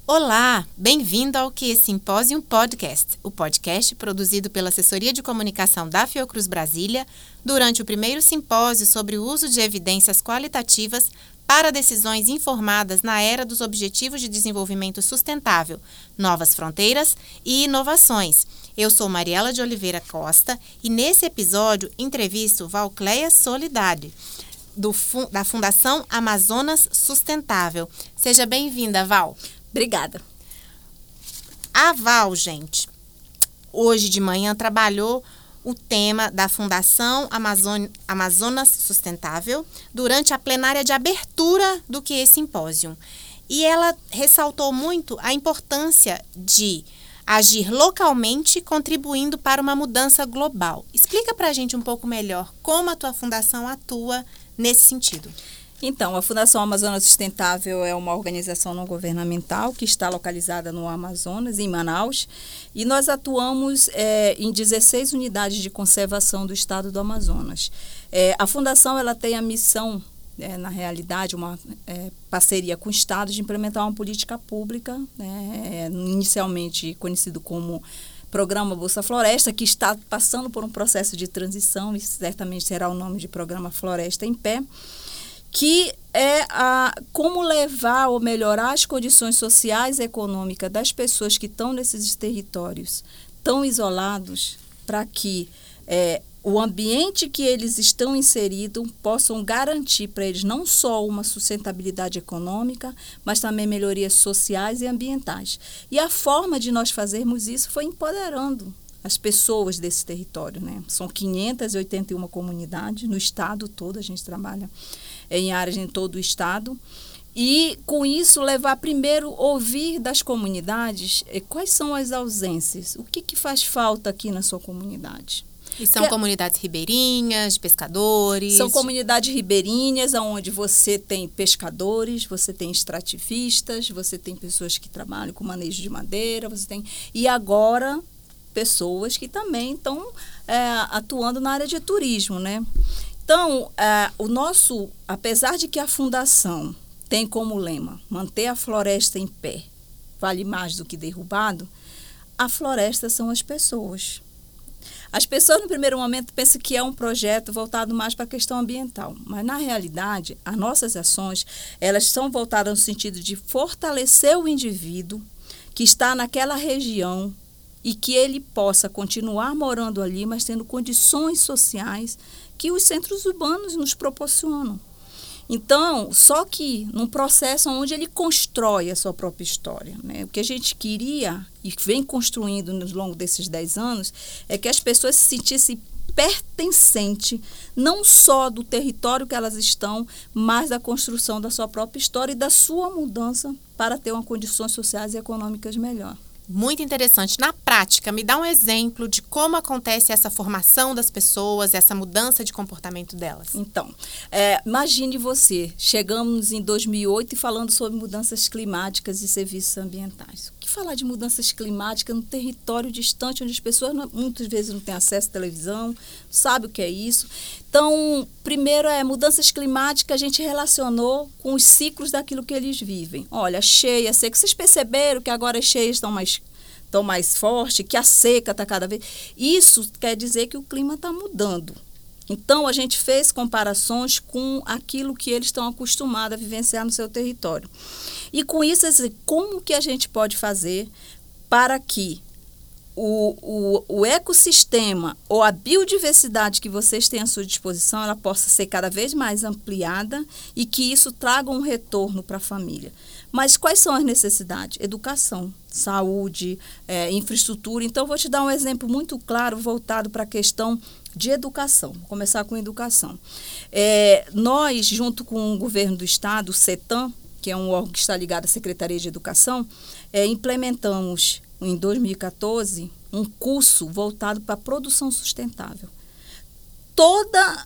Olá, bem-vindo ao QE Simpósio Podcast, o podcast produzido pela Assessoria de Comunicação da Fiocruz Brasília durante o primeiro simpósio sobre o uso de evidências qualitativas para decisões informadas na era dos Objetivos de Desenvolvimento Sustentável, Novas Fronteiras e Inovações. Eu sou Mariela de Oliveira Costa e nesse episódio entrevisto Valcleia Soledade, da Fundação Amazonas Sustentável. Seja bem-vinda, Val. Obrigada. A Val, gente, hoje de manhã trabalhou o tema da Fundação Amazonas Sustentável durante a plenária de abertura do QE Simpósio. E ela ressaltou muito a importância de agir localmente, contribuindo para uma mudança global. Explica para a gente um pouco melhor como a tua fundação atua nesse sentido. Então, a Fundação Amazonas Sustentável é uma organização não governamental que está localizada no Amazonas, em Manaus, e nós atuamos em 16 unidades de conservação do estado do Amazonas. A Fundação ela tem a missão, na realidade, uma parceria com o Estado de implementar uma política pública, inicialmente conhecido como Programa Bolsa Floresta, que está passando por um processo de transição, e certamente será o nome de Programa Floresta em Pé, que é como levar ou melhorar as condições sociais e econômicas das pessoas que estão nesses territórios tão isolados, para que o ambiente que eles estão inseridos possam garantir para eles não só uma sustentabilidade econômica, mas também melhorias sociais e ambientais. E a forma de nós fazermos isso foi empoderando as pessoas desse território, né? São 581 comunidades no estado todo, a gente trabalha em áreas em todo o estado. E, com isso, levar primeiro, ouvir das comunidades quais são as ausências, o que faz falta aqui na sua comunidade. E são comunidades ribeirinhas, de pescadores? São comunidades ribeirinhas, onde você tem pescadores, você tem extrativistas, você tem pessoas que trabalham com manejo de madeira, e agora pessoas que também estão atuando na área de turismo, né? Então, apesar de que a Fundação tem como lema manter a floresta em pé, vale mais do que derrubado, a floresta são as pessoas. As pessoas, no primeiro momento, pensam que é um projeto voltado mais para a questão ambiental, mas, na realidade, as nossas ações, elas são voltadas no sentido de fortalecer o indivíduo que está naquela região e que ele possa continuar morando ali, mas tendo condições sociais que os centros urbanos nos proporcionam. Então, só que num processo onde ele constrói a sua própria história, né? O que a gente queria e vem construindo ao longo desses 10 anos é que as pessoas se sentissem pertencentes não só do território que elas estão, mas da construção da sua própria história e da sua mudança para ter uma condições sociais e econômicas melhor. Muito interessante. Na prática, me dá um exemplo de como acontece essa formação das pessoas, essa mudança de comportamento delas. Então, imagine você, chegamos em 2008 e falando sobre mudanças climáticas e serviços ambientais. O que falar de mudanças climáticas no território distante, onde as pessoas muitas vezes não têm acesso à televisão, sabem o que é isso? Então, primeiro mudanças climáticas, a gente relacionou com os ciclos daquilo que eles vivem. Olha, cheia, seca. Vocês perceberam que agora as cheias estão mais fortes, que a seca está cada vez... Isso quer dizer que o clima está mudando. Então, a gente fez comparações com aquilo que eles estão acostumados a vivenciar no seu território. E com isso, como que a gente pode fazer para que o ecossistema ou a biodiversidade que vocês têm à sua disposição, ela possa ser cada vez mais ampliada e que isso traga um retorno para a família. Mas quais são as necessidades? Educação, saúde, infraestrutura. Então, vou te dar um exemplo muito claro voltado para a questão de educação. Vou começar com educação. Nós, junto com o governo do estado, o CETAM, que é um órgão que está ligado à Secretaria de Educação, implementamos em 2014, um curso voltado para a produção sustentável. Toda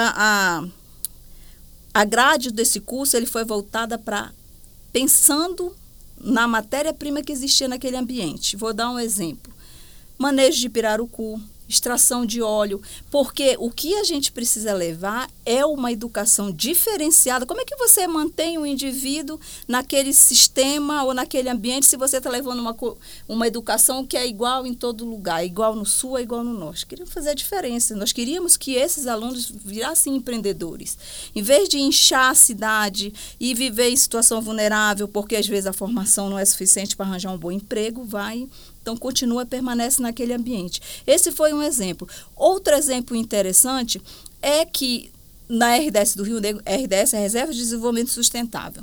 a grade desse curso ele foi voltada para pensando na matéria-prima que existia naquele ambiente. Vou dar um exemplo. Manejo de pirarucu, extração de óleo, porque o que a gente precisa levar é uma educação diferenciada. Como é que você mantém o indivíduo naquele sistema ou naquele ambiente se você está levando uma educação que é igual em todo lugar, igual no sul, é igual no norte? Queríamos fazer a diferença. Nós queríamos que esses alunos virassem empreendedores. Em vez de inchar a cidade e viver em situação vulnerável, porque às vezes a formação não é suficiente para arranjar um bom emprego, então permanece naquele ambiente. Esse foi um exemplo. Outro exemplo interessante é que na RDS do Rio Negro, RDS é Reserva de Desenvolvimento Sustentável.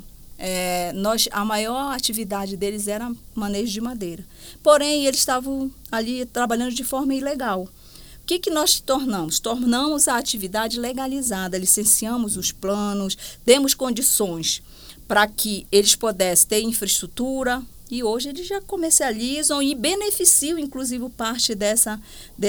A maior atividade deles era manejo de madeira. Porém, eles estavam ali trabalhando de forma ilegal. O que nós tornamos? Tornamos a atividade legalizada, licenciamos os planos, demos condições para que eles pudessem ter infraestrutura, e hoje eles já comercializam e beneficiam, inclusive, parte dessa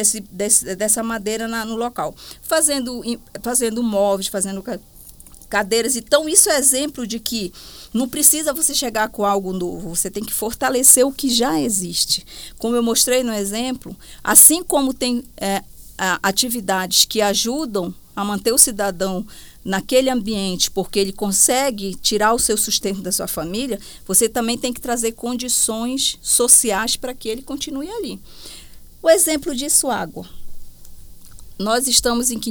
madeira no local. Fazendo móveis, fazendo cadeiras. Então, isso é exemplo de que não precisa você chegar com algo novo, você tem que fortalecer o que já existe. Como eu mostrei no exemplo, assim como tem atividades que ajudam a manter o cidadão naquele ambiente, porque ele consegue tirar o seu sustento da sua família, você também tem que trazer condições sociais para que ele continue ali. O exemplo disso, água. Nós estamos em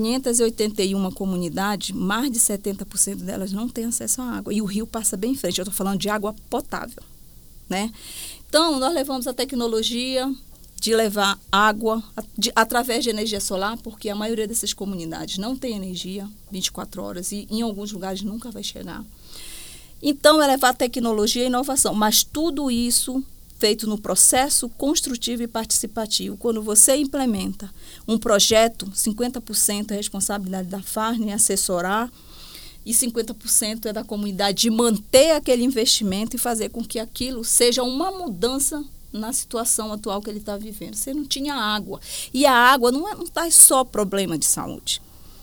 581 comunidades, mais de 70% delas não têm acesso à água. E o rio passa bem em frente, eu estou falando de água potável, né? Então, nós levamos a tecnologia de levar água através de energia solar, porque a maioria dessas comunidades não tem energia 24 horas e em alguns lugares nunca vai chegar. Então, é levar tecnologia e inovação, mas tudo isso feito no processo construtivo e participativo. Quando você implementa um projeto, 50% é responsabilidade da Farne, assessorar, e 50% é da comunidade de manter aquele investimento e fazer com que aquilo seja uma mudança na situação atual que ele está vivendo. Você não tinha água. E a água não está só problema de saúde.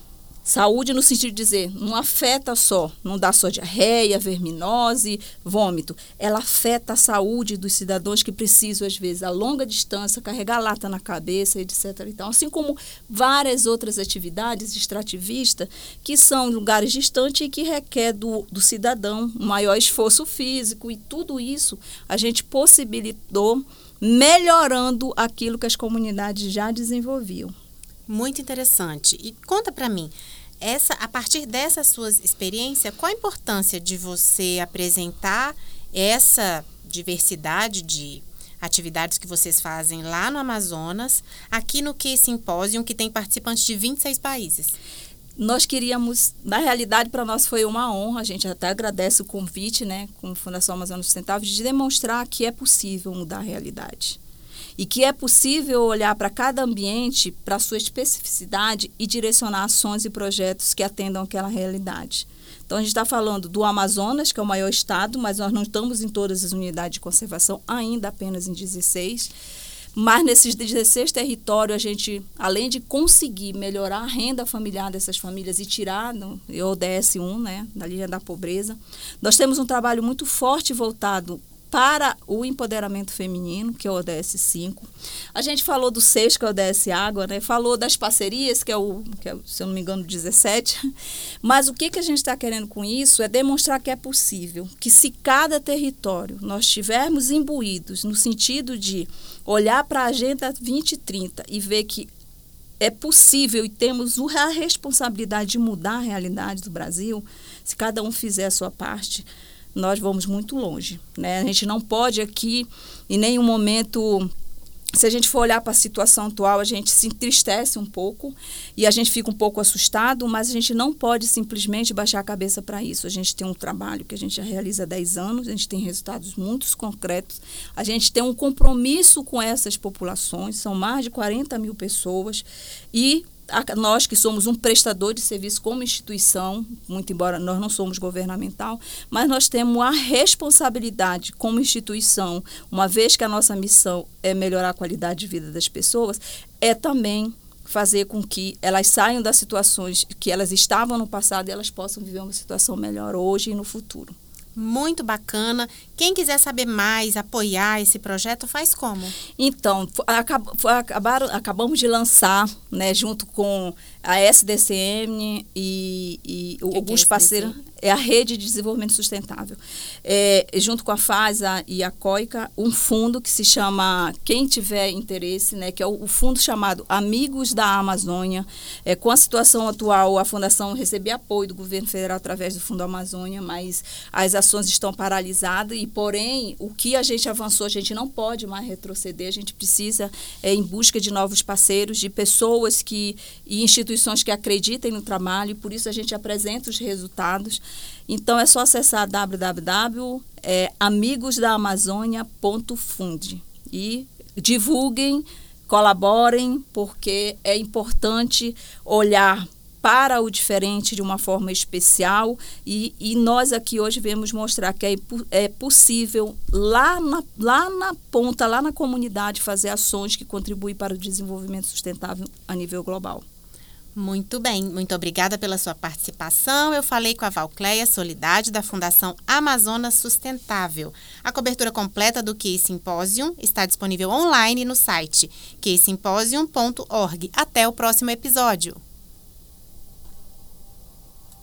Saúde no sentido de dizer, não afeta só, não dá só diarreia, verminose, vômito. Ela afeta a saúde dos cidadãos que precisam, às vezes, a longa distância, carregar lata na cabeça, etc. Então, assim como várias outras atividades extrativistas que são em lugares distantes e que requer do cidadão um maior esforço físico. E tudo isso a gente possibilitou melhorando aquilo que as comunidades já desenvolviam. Muito interessante. E conta para mim, a partir dessa sua experiência, qual a importância de você apresentar essa diversidade de atividades que vocês fazem lá no Amazonas, aqui no QI Simpósio, que tem participantes de 26 países? Nós queríamos, na realidade, para nós foi uma honra, a gente até agradece o convite, né, como Fundação Amazonas Sustentável, de demonstrar que é possível mudar a realidade. E que é possível olhar para cada ambiente, para a sua especificidade e direcionar ações e projetos que atendam àquela realidade. Então, a gente está falando do Amazonas, que é o maior estado, mas nós não estamos em todas as unidades de conservação, ainda apenas em 16. Mas nesses 16 territórios, a gente, além de conseguir melhorar a renda familiar dessas famílias e tirar o ODS 1, né, da linha da pobreza, nós temos um trabalho muito forte voltado para o empoderamento feminino, que é o ODS 5. A gente falou do 6, que é o ODS Água, né? Falou das parcerias, que é se eu não me engano, 17. Mas o que a gente está querendo com isso é demonstrar que é possível, que se cada território nós estivermos imbuídos no sentido de olhar para a Agenda 2030 e ver que é possível e temos a responsabilidade de mudar a realidade do Brasil, se cada um fizer a sua parte, nós vamos muito longe, né? A gente não pode aqui, em nenhum momento, se a gente for olhar para a situação atual, a gente se entristece um pouco e a gente fica um pouco assustado, mas a gente não pode simplesmente baixar a cabeça para isso. A gente tem um trabalho que a gente já realiza há 10 anos, a gente tem resultados muito concretos, a gente tem um compromisso com essas populações, são mais de 40 mil pessoas e nós que somos um prestador de serviço como instituição, muito embora nós não somos governamental, mas nós temos a responsabilidade como instituição, uma vez que a nossa missão é melhorar a qualidade de vida das pessoas, é também fazer com que elas saiam das situações que elas estavam no passado e elas possam viver uma situação melhor hoje e no futuro. Muito bacana. Quem quiser saber mais, apoiar esse projeto, faz como? Então, acabamos de lançar, né, junto com a SDCM e alguns parceiros, é a Rede de Desenvolvimento Sustentável, junto com a FASA e a COICA, um fundo que se chama, quem tiver interesse, né, que é o fundo chamado Amigos da Amazônia. Com a situação atual, a Fundação recebia apoio do governo federal através do Fundo Amazônia, mas as ações estão paralisadas e, porém, o que a gente avançou, a gente não pode mais retroceder, a gente precisa em busca de novos parceiros, de pessoas e instituições que acreditem no trabalho, e por isso a gente apresenta os resultados. Então, é só acessar www.amigosdaamazônia.fund e divulguem, colaborem, porque é importante olhar para o diferente de uma forma especial e nós aqui hoje viemos mostrar que é possível lá na ponta, lá na comunidade, fazer ações que contribuem para o desenvolvimento sustentável a nível global. Muito bem, muito obrigada pela sua participação. Eu falei com a Valcleia Soledade, da Fundação Amazonas Sustentável. A cobertura completa do QI Symposium está disponível online no site qisimposium.org. Até o próximo episódio.